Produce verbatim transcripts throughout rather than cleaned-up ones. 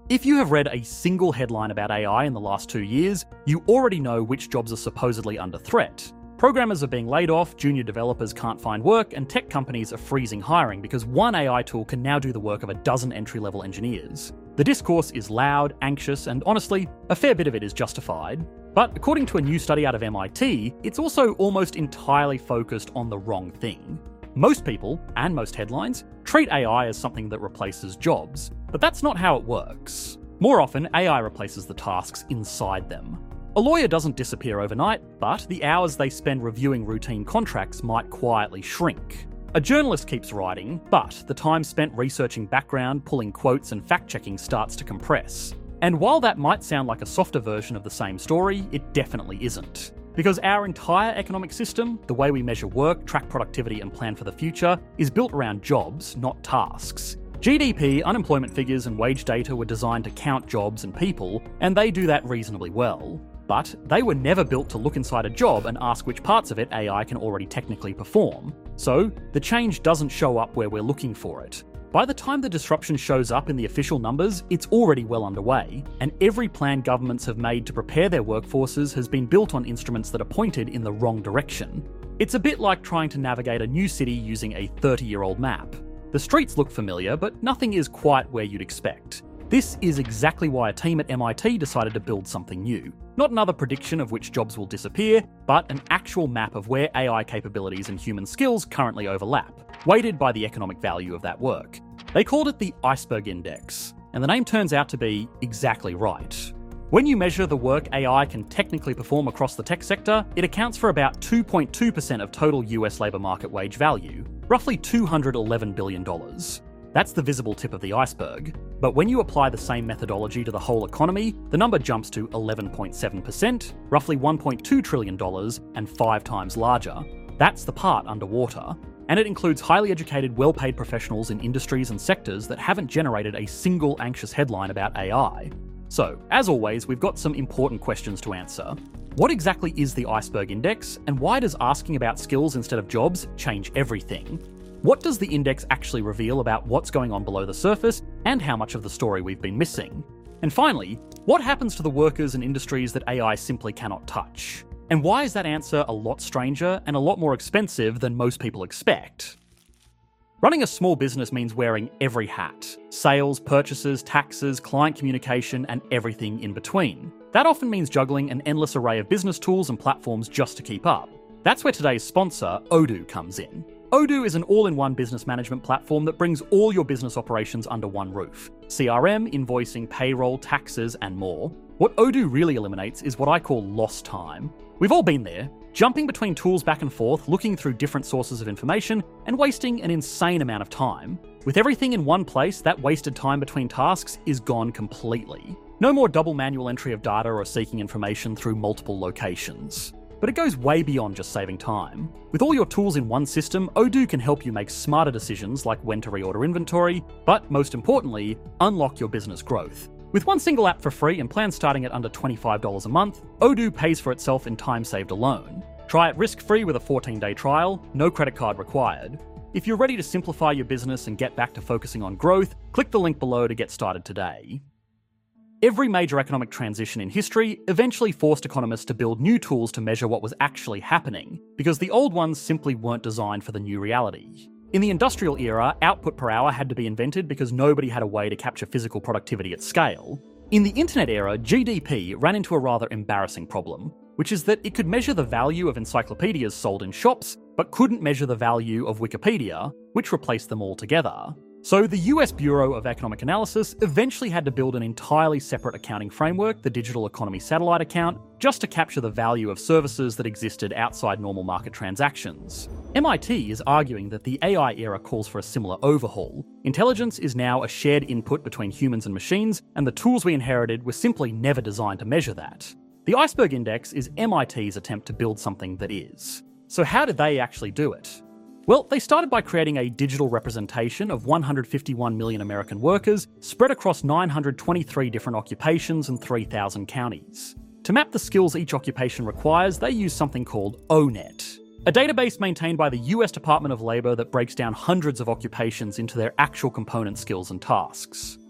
If you have read a single headline about A I in the last two years, you already know which jobs are supposedly under threat. Programmers are being laid off, junior developers can't find work, and tech companies are freezing hiring because one A I tool can now do the work of a dozen entry-level engineers. The discourse is loud, anxious, and honestly, a fair bit of it is justified. But according to a new study out of M I T, it's also almost entirely focused on the wrong thing. Most people, and most headlines, treat A I as something that replaces jobs, but that's not how it works. More often, A I replaces the tasks inside them. A lawyer doesn't disappear overnight, but the hours they spend reviewing routine contracts might quietly shrink. A journalist keeps writing, but the time spent researching background, pulling quotes, and fact-checking starts to compress. And while that might sound like a softer version of the same story, it definitely isn't. Because our entire economic system, the way we measure work, track productivity, and plan for the future, is built around jobs, not tasks. G D P, unemployment figures, and wage data were designed to count jobs and people, and they do that reasonably well. But they were never built to look inside a job and ask which parts of it A I can already technically perform. So, the change doesn't show up where we're looking for it. By the time the disruption shows up in the official numbers, it's already well underway, and every plan governments have made to prepare their workforces has been built on instruments that are pointed in the wrong direction. It's a bit like trying to navigate a new city using a thirty-year-old map. The streets look familiar, but nothing is quite where you'd expect. This is exactly why a team at M I T decided to build something new. Not another prediction of which jobs will disappear, but an actual map of where A I capabilities and human skills currently overlap, weighted by the economic value of that work. They called it the Iceberg Index, and the name turns out to be exactly right. When you measure the work A I can technically perform across the tech sector, it accounts for about two point two percent of total U S labour market wage value, roughly two hundred eleven billion dollars. That's the visible tip of the iceberg. But when you apply the same methodology to the whole economy, the number jumps to eleven point seven percent, roughly one point two trillion dollars, and five times larger. That's the part underwater. And it includes highly educated, well-paid professionals in industries and sectors that haven't generated a single anxious headline about A I. So, as always, we've got some important questions to answer. What exactly is the Iceberg Index, and why does asking about skills instead of jobs change everything? What does the index actually reveal about what's going on below the surface, and how much of the story we've been missing? And finally, what happens to the workers and industries that A I simply cannot touch? And why is that answer a lot stranger and a lot more expensive than most people expect? Running a small business means wearing every hat: sales, purchases, taxes, client communication, and everything in between. That often means juggling an endless array of business tools and platforms just to keep up. That's where today's sponsor, Odoo, comes in. Odoo is an all-in-one business management platform that brings all your business operations under one roof: C R M, invoicing, payroll, taxes, and more. What Odoo really eliminates is what I call lost time. We've all been there, jumping between tools back and forth, looking through different sources of information, and wasting an insane amount of time. With everything in one place, that wasted time between tasks is gone completely. No more double manual entry of data or seeking information through multiple locations. But it goes way beyond just saving time. With all your tools in one system, Odoo can help you make smarter decisions like when to reorder inventory, but most importantly, unlock your business growth. With one single app for free and plans starting at under twenty-five dollars a month, Odoo pays for itself in time saved alone. Try it risk-free with a fourteen-day trial, no credit card required. If you're ready to simplify your business and get back to focusing on growth, click the link below to get started today. Every major economic transition in history eventually forced economists to build new tools to measure what was actually happening, because the old ones simply weren't designed for the new reality. In the industrial era, output per hour had to be invented because nobody had a way to capture physical productivity at scale. In the internet era, G D P ran into a rather embarrassing problem, which is that it could measure the value of encyclopedias sold in shops, but couldn't measure the value of Wikipedia, which replaced them altogether. So the U S Bureau of Economic Analysis eventually had to build an entirely separate accounting framework, the Digital Economy Satellite Account, just to capture the value of services that existed outside normal market transactions. M I T is arguing that the A I era calls for a similar overhaul. Intelligence is now a shared input between humans and machines, and the tools we inherited were simply never designed to measure that. The Iceberg Index is M I T's attempt to build something that is. So how did they actually do it? Well, they started by creating a digital representation of one hundred fifty-one million American workers spread across nine hundred twenty-three different occupations and three thousand counties. To map the skills each occupation requires, they use something called O net, a database maintained by the U S Department of Labor that breaks down hundreds of occupations into their actual component skills and tasks.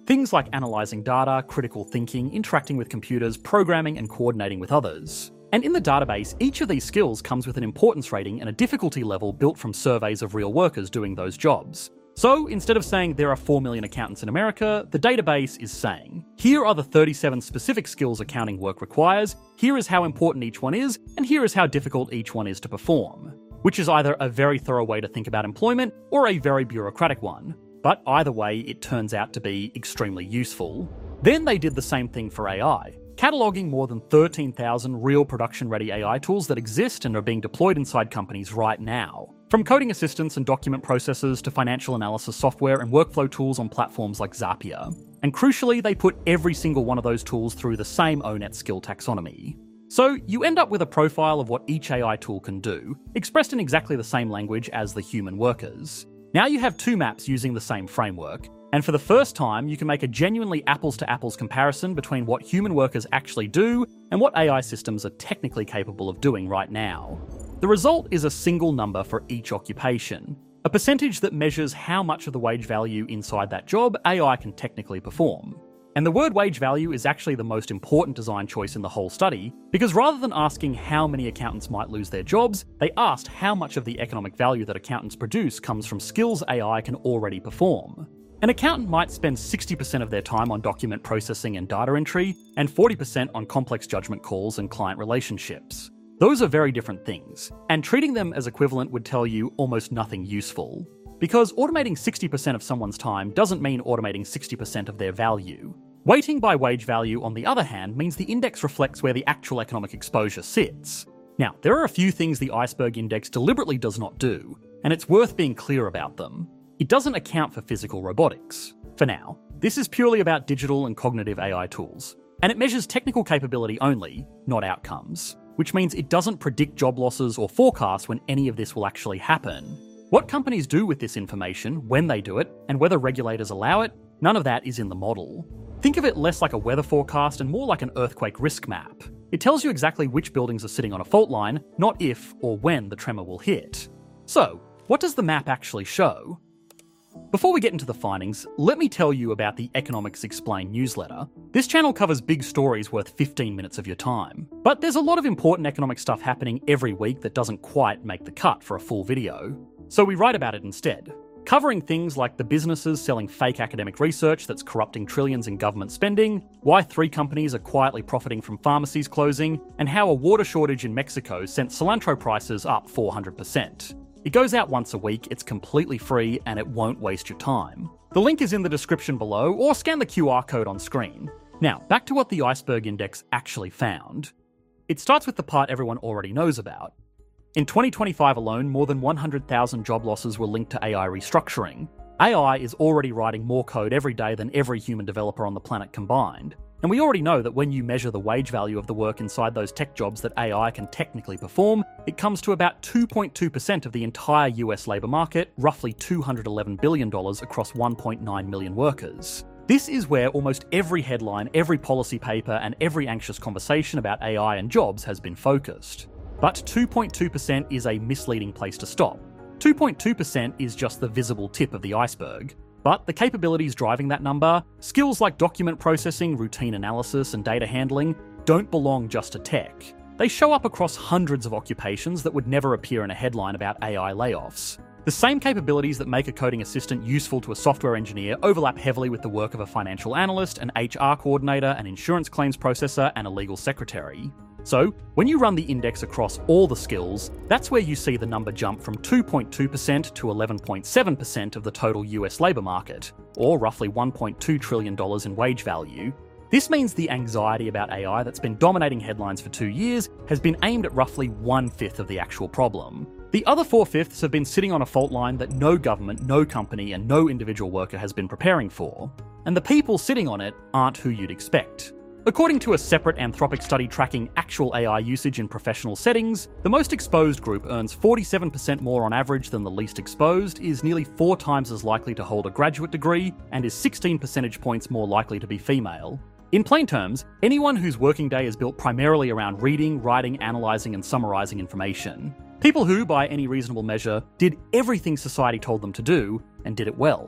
Things like analysing data, critical thinking, interacting with computers, programming and coordinating with others. And in the database, each of these skills comes with an importance rating and a difficulty level built from surveys of real workers doing those jobs. So instead of saying there are four million accountants in America, the database is saying, here are the thirty-seven specific skills accounting work requires, here is how important each one is, and here is how difficult each one is to perform. Which is either a very thorough way to think about employment or a very bureaucratic one. But either way, it turns out to be extremely useful. Then they did the same thing for A I, cataloguing more than thirteen thousand real production-ready A I tools that exist and are being deployed inside companies right now. From coding assistants and document processors to financial analysis software and workflow tools on platforms like Zapier. And crucially, they put every single one of those tools through the same O NET skill taxonomy. So you end up with a profile of what each A I tool can do, expressed in exactly the same language as the human workers. Now you have two maps using the same framework, and for the first time you can make a genuinely apples-to-apples comparison between what human workers actually do and what A I systems are technically capable of doing right now. The result is a single number for each occupation, a percentage that measures how much of the wage value inside that job A I can technically perform. And the word wage value is actually the most important design choice in the whole study, because rather than asking how many accountants might lose their jobs, they asked how much of the economic value that accountants produce comes from skills A I can already perform. An accountant might spend sixty percent of their time on document processing and data entry, and forty percent on complex judgment calls and client relationships. Those are very different things, and treating them as equivalent would tell you almost nothing useful. Because automating sixty percent of someone's time doesn't mean automating sixty percent of their value. Weighting by wage value, on the other hand, means the index reflects where the actual economic exposure sits. Now, there are a few things the Iceberg Index deliberately does not do, and it's worth being clear about them. It doesn't account for physical robotics. For now, this is purely about digital and cognitive A I tools, and it measures technical capability only, not outcomes, which means it doesn't predict job losses or forecast when any of this will actually happen. What companies do with this information, when they do it, and whether regulators allow it, none of that is in the model. Think of it less like a weather forecast and more like an earthquake risk map. It tells you exactly which buildings are sitting on a fault line, not if or when the tremor will hit. So, what does the map actually show? Before we get into the findings, let me tell you about the Economics Explained newsletter. This channel covers big stories worth fifteen minutes of your time. But there's a lot of important economic stuff happening every week that doesn't quite make the cut for a full video. So we write about it instead. Covering things like the businesses selling fake academic research that's corrupting trillions in government spending, why three companies are quietly profiting from pharmacies closing, and how a water shortage in Mexico sent cilantro prices up four hundred percent. It goes out once a week, it's completely free, and it won't waste your time. The link is in the description below, or scan the Q R code on screen. Now, back to what the Iceberg Index actually found. It starts with the part everyone already knows about. In twenty twenty-five alone, more than one hundred thousand job losses were linked to A I restructuring. A I is already writing more code every day than every human developer on the planet combined. And we already know that when you measure the wage value of the work inside those tech jobs that A I can technically perform, it comes to about two point two percent of the entire U S labour market, roughly two hundred eleven billion dollars across one point nine million workers. This is where almost every headline, every policy paper, and every anxious conversation about A I and jobs has been focused. But two point two percent is a misleading place to stop. two point two percent is just the visible tip of the iceberg. But the capabilities driving that number, skills like document processing, routine analysis, and data handling, don't belong just to tech. They show up across hundreds of occupations that would never appear in a headline about A I layoffs. The same capabilities that make a coding assistant useful to a software engineer overlap heavily with the work of a financial analyst, an H R coordinator, an insurance claims processor, and a legal secretary. So, when you run the index across all the skills, that's where you see the number jump from two point two percent to eleven point seven percent of the total U S labour market, or roughly one point two trillion dollars in wage value. This means the anxiety about A I that's been dominating headlines for two years has been aimed at roughly one-fifth of the actual problem. The other four-fifths have been sitting on a fault line that no government, no company, and no individual worker has been preparing for. And the people sitting on it aren't who you'd expect. According to a separate Anthropic study tracking actual A I usage in professional settings, the most exposed group earns forty-seven percent more on average than the least exposed, is nearly four times as likely to hold a graduate degree, and is sixteen percentage points more likely to be female. In plain terms, anyone whose working day is built primarily around reading, writing, analysing, and summarising information. People who, by any reasonable measure, did everything society told them to do, and did it well.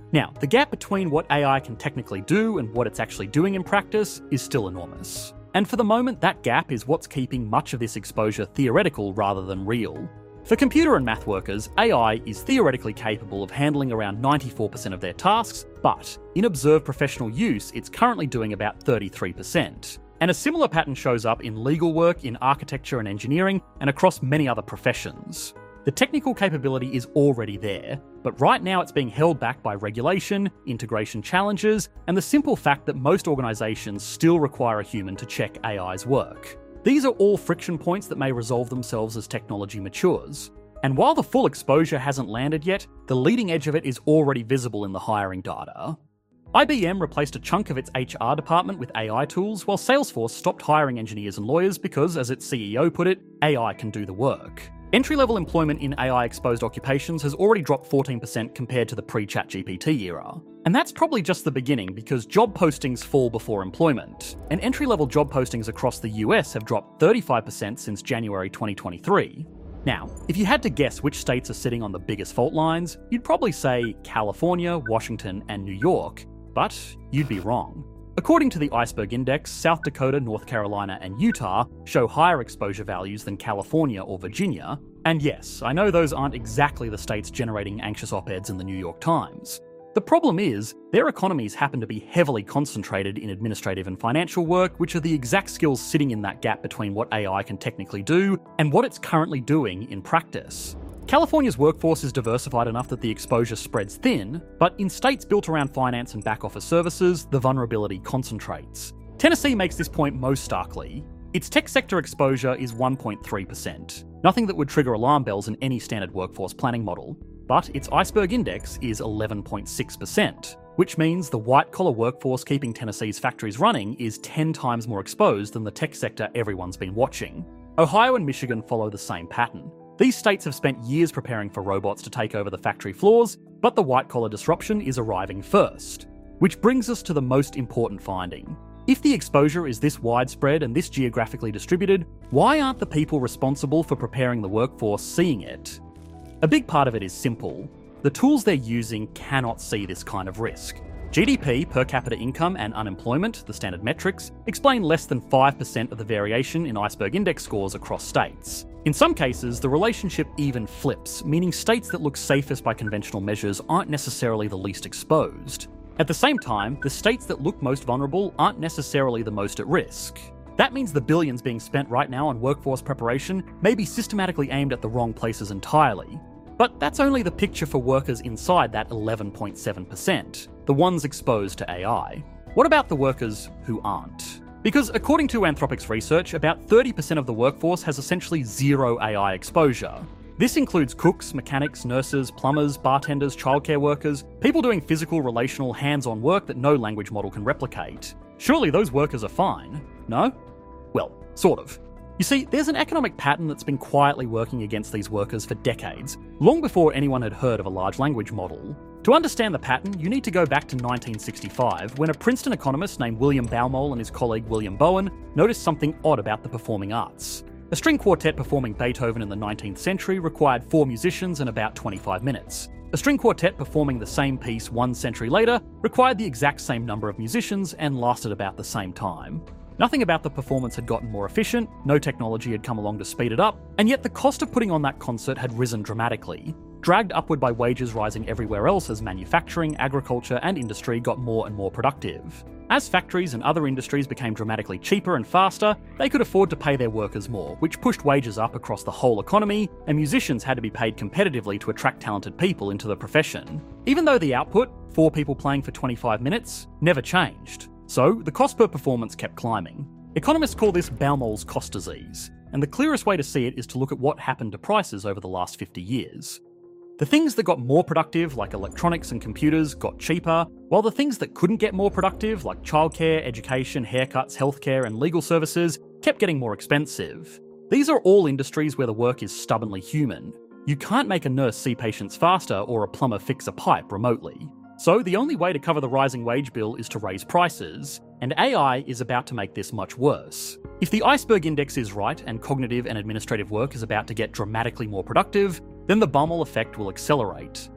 Now, the gap between what A I can technically do and what it's actually doing in practice is still enormous. And for the moment, that gap is what's keeping much of this exposure theoretical rather than real. For computer and math workers, A I is theoretically capable of handling around ninety-four percent of their tasks, but in observed professional use, it's currently doing about thirty-three percent. And a similar pattern shows up in legal work, in architecture and engineering, and across many other professions. The technical capability is already there, but right now it's being held back by regulation, integration challenges, and the simple fact that most organisations still require a human to check A I's work. These are all friction points that may resolve themselves as technology matures. And while the full exposure hasn't landed yet, the leading edge of it is already visible in the hiring data. I B M replaced a chunk of its H R department with A I tools, while Salesforce stopped hiring engineers and lawyers because, as its C E O put it, A I can do the work. Entry-level employment in A I-exposed occupations has already dropped fourteen percent compared to the pre-ChatGPT era. And that's probably just the beginning, because job postings fall before employment. And entry-level job postings across the U S have dropped thirty-five percent since January twenty twenty-three. Now, if you had to guess which states are sitting on the biggest fault lines, you'd probably say California, Washington, and New York. But you'd be wrong. According to the Iceberg Index, South Dakota, North Carolina, and Utah show higher exposure values than California or Virginia. And yes, I know those aren't exactly the states generating anxious op-eds in the New York Times. The problem is, their economies happen to be heavily concentrated in administrative and financial work, which are the exact skills sitting in that gap between what A I can technically do and what it's currently doing in practice. California's workforce is diversified enough that the exposure spreads thin, but in states built around finance and back-office services, the vulnerability concentrates. Tennessee makes this point most starkly. Its tech sector exposure is one point three percent, nothing that would trigger alarm bells in any standard workforce planning model. But its Iceberg Index is eleven point six percent, which means the white-collar workforce keeping Tennessee's factories running is ten times more exposed than the tech sector everyone's been watching. Ohio and Michigan follow the same pattern. These states have spent years preparing for robots to take over the factory floors, but the white-collar disruption is arriving first. Which brings us to the most important finding. If the exposure is this widespread and this geographically distributed, why aren't the people responsible for preparing the workforce seeing it? A big part of it is simple. The tools they're using cannot see this kind of risk. G D P, per capita income, and unemployment, the standard metrics, explain less than five percent of the variation in Iceberg Index scores across states. In some cases, the relationship even flips, meaning states that look safest by conventional measures aren't necessarily the least exposed. At the same time, the states that look most vulnerable aren't necessarily the most at risk. That means the billions being spent right now on workforce preparation may be systematically aimed at the wrong places entirely. But that's only the picture for workers inside that eleven point seven percent, the ones exposed to A I. What about the workers who aren't? Because according to Anthropic's research, about thirty percent of the workforce has essentially zero A I exposure. This includes cooks, mechanics, nurses, plumbers, bartenders, childcare workers, people doing physical, relational, hands-on work that no language model can replicate. Surely those workers are fine, no? Well, sort of. You see, there's an economic pattern that's been quietly working against these workers for decades, long before anyone had heard of a large language model. To understand the pattern, you need to go back to nineteen sixty-five, when a Princeton economist named William Baumol and his colleague William Bowen noticed something odd about the performing arts. A string quartet performing Beethoven in the nineteenth century required four musicians and about twenty-five minutes. A string quartet performing the same piece one century later required the exact same number of musicians and lasted about the same time. Nothing about the performance had gotten more efficient, no technology had come along to speed it up, and yet the cost of putting on that concert had risen dramatically, dragged upward by wages rising everywhere else as manufacturing, agriculture, and industry got more and more productive. As factories and other industries became dramatically cheaper and faster, they could afford to pay their workers more, which pushed wages up across the whole economy, and musicians had to be paid competitively to attract talented people into the profession. Even though the output, four people playing for twenty-five minutes, never changed. So, the cost per performance kept climbing. Economists call this Baumol's cost disease, and the clearest way to see it is to look at what happened to prices over the last fifty years. The things that got more productive, like electronics and computers, got cheaper, while the things that couldn't get more productive, like childcare, education, haircuts, healthcare, and legal services, kept getting more expensive. These are all industries where the work is stubbornly human. You can't make a nurse see patients faster or a plumber fix a pipe remotely. So the only way to cover the rising wage bill is to raise prices, and A I is about to make this much worse. If the Iceberg Index is right and cognitive and administrative work is about to get dramatically more productive, then the Baumol effect will accelerate.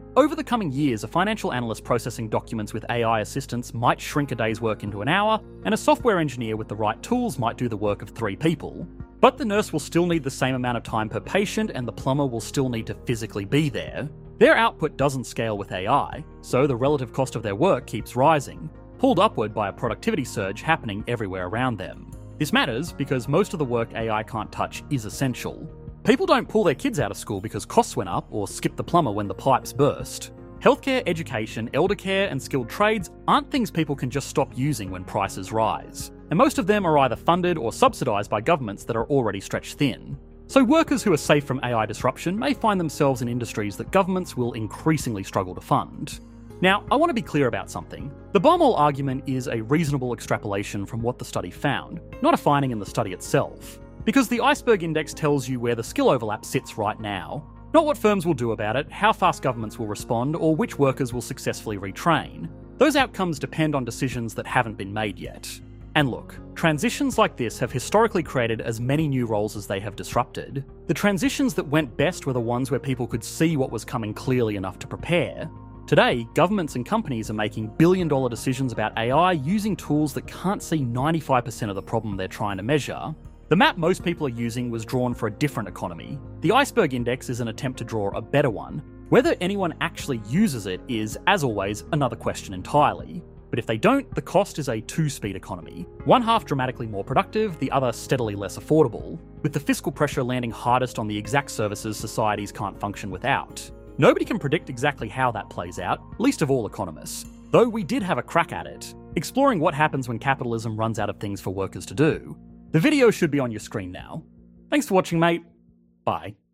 Over the coming years, a financial analyst processing documents with A I assistance might shrink a day's work into an hour, and a software engineer with the right tools might do the work of three people. But the nurse will still need the same amount of time per patient, and the plumber will still need to physically be there. Their output doesn't scale with A I, so the relative cost of their work keeps rising, pulled upward by a productivity surge happening everywhere around them. This matters because most of the work A I can't touch is essential. People don't pull their kids out of school because costs went up or skip the plumber when the pipes burst. Healthcare, education, elder care, and skilled trades aren't things people can just stop using when prices rise. And most of them are either funded or subsidised by governments that are already stretched thin. So workers who are safe from A I disruption may find themselves in industries that governments will increasingly struggle to fund. Now, I want to be clear about something. The Baumol argument is a reasonable extrapolation from what the study found, not a finding in the study itself. Because the iceberg index tells you where the skill overlap sits right now, not what firms will do about it, how fast governments will respond, or which workers will successfully retrain. Those outcomes depend on decisions that haven't been made yet. And look, transitions like this have historically created as many new roles as they have disrupted. The transitions that went best were the ones where people could see what was coming clearly enough to prepare. Today, governments and companies are making billion-dollar decisions about A I using tools that can't see ninety-five percent of the problem they're trying to measure. The map most people are using was drawn for a different economy. The iceberg index is an attempt to draw a better one. Whether anyone actually uses it is, as always, another question entirely. But if they don't, the cost is a two-speed economy. One half dramatically more productive, the other steadily less affordable, with the fiscal pressure landing hardest on the exact services societies can't function without. Nobody can predict exactly how that plays out, least of all economists. Though we did have a crack at it, exploring what happens when capitalism runs out of things for workers to do. The video should be on your screen now. Thanks for watching, mate. Bye.